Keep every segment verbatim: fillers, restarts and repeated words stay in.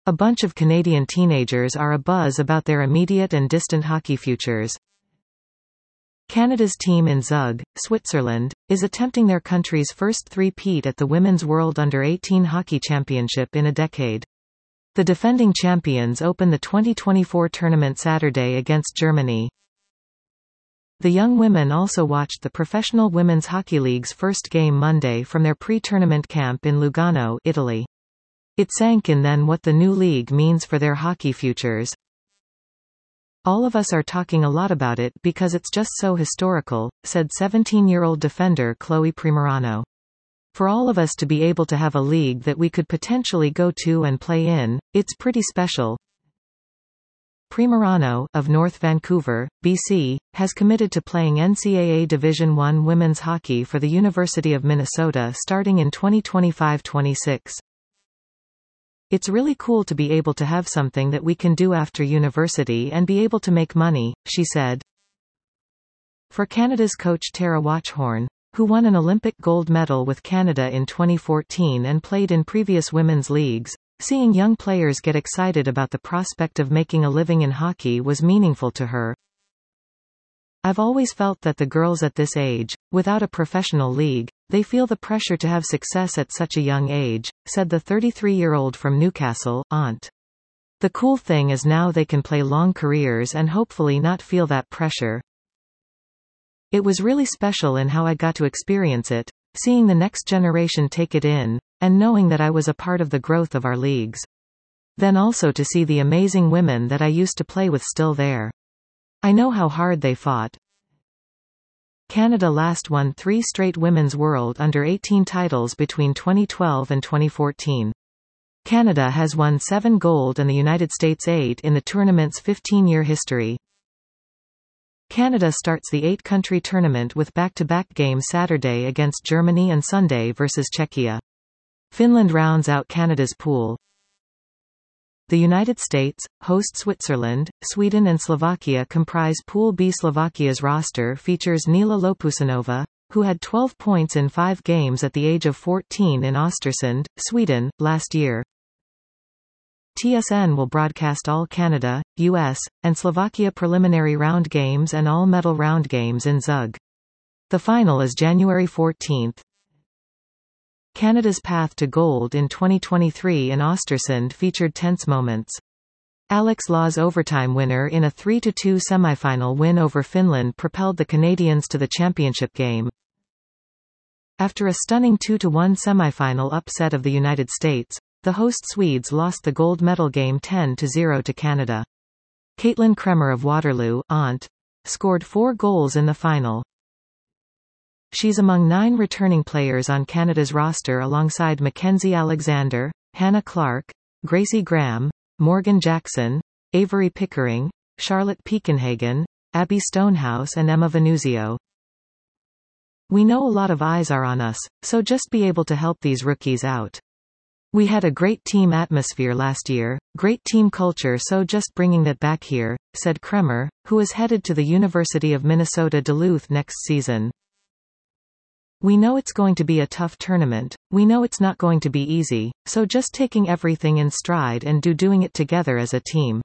A bunch of Canadian teenagers are abuzz about their immediate and distant hockey futures. Canada's team in Zug, Switzerland, is attempting their country's first three-peat at the Women's World under eighteen Hockey Championship in a decade. The defending champions open the twenty twenty-four tournament Saturday against Germany. The young women also watched the Professional Women's Hockey League's first game Monday from their pre-tournament camp in Lugano, Italy. It sank in then what the new league means for their hockey futures. All of us are talking a lot about it because it's just so historical, said seventeen-year-old defender Chloe Primerano. For all of us to be able to have a league that we could potentially go to and play in, it's pretty special. Primerano, of North Vancouver, B C, has committed to playing N C double A Division one women's hockey for the University of Minnesota starting in twenty twenty-five twenty-six. It's really cool to be able to have something that we can do after university and be able to make money, she said. For Canada's coach Tara Watchhorn, who won an Olympic gold medal with Canada in twenty fourteen and played in previous women's leagues, seeing young players get excited about the prospect of making a living in hockey was meaningful to her. I've always felt that the girls at this age, without a professional league, they feel the pressure to have success at such a young age, said the thirty-three-year-old from Newcastle, Aunt. The cool thing is now they can play long careers and hopefully not feel that pressure. It was really special in how I got to experience it, seeing the next generation take it in, and knowing that I was a part of the growth of our leagues. Then also to see the amazing women that I used to play with still there. I know how hard they fought. Canada last won three straight Women's World under eighteen titles between twenty twelve and twenty fourteen. Canada has won seven gold and the United States eight in the tournament's fifteen-year history. Canada starts the eight-country tournament with back-to-back games Saturday against Germany and Sunday versus Czechia. Finland rounds out Canada's pool. The United States, host Switzerland, Sweden and Slovakia comprise Pool B. Slovakia's roster features Nila Lopusanova, who had twelve points in five games at the age of fourteen in Östersund, Sweden, last year. T S N will broadcast all Canada, U S, and Slovakia preliminary round games and all medal round games in Zug. The final is January fourteenth. Canada's path to gold in twenty twenty-three in Östersund featured tense moments. Alex Law's overtime winner in a three to two semifinal win over Finland propelled the Canadians to the championship game. After a stunning two to one semifinal upset of the United States, the host Swedes lost the gold medal game ten to zero to Canada. Caitlin Kremer of Waterloo, Aunt, scored four goals in the final. She's among nine returning players on Canada's roster alongside Mackenzie Alexander, Hannah Clark, Gracie Graham, Morgan Jackson, Avery Pickering, Charlotte Peakenhagen, Abby Stonehouse and Emma Venuzio. We know a lot of eyes are on us, so just be able to help these rookies out. We had a great team atmosphere last year, great team culture, so just bringing that back here, said Kremer, who is headed to the University of Minnesota Duluth next season. We know it's going to be a tough tournament, we know it's not going to be easy, so just taking everything in stride and do doing it together as a team.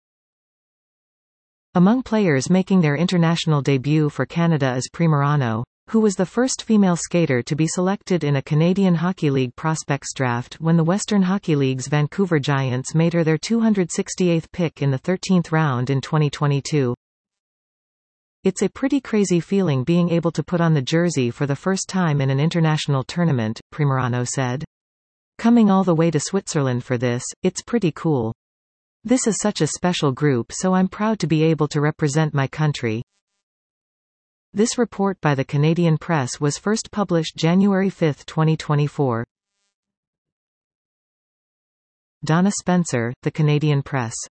Among players making their international debut for Canada is Primerano, who was the first female skater to be selected in a Canadian Hockey League prospects draft when the Western Hockey League's Vancouver Giants made her their two hundred sixty-eighth pick in the thirteenth round in twenty twenty-two. It's a pretty crazy feeling being able to put on the jersey for the first time in an international tournament, Primerano said. Coming all the way to Switzerland for this, it's pretty cool. This is such a special group, so I'm proud to be able to represent my country. This report by the Canadian Press was first published January fifth twenty twenty-four. Donna Spencer, The Canadian Press.